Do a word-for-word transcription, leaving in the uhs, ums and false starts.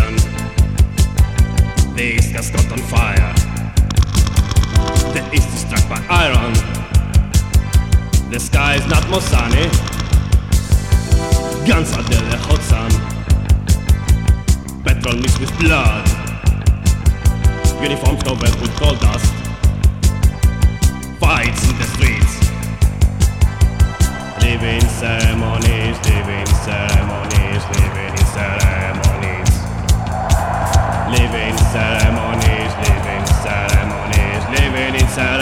nation. The east has caught on fire. The east is struck by iron. The sky is not more sunny. Guns are there, the hot sun. Petrol mixed with blood. Uniforms covered with gold dust. Fights in the streets. Living ceremonies, living ceremonies, living in ceremonies. Living ceremonies, living ceremonies, living in ceremonies.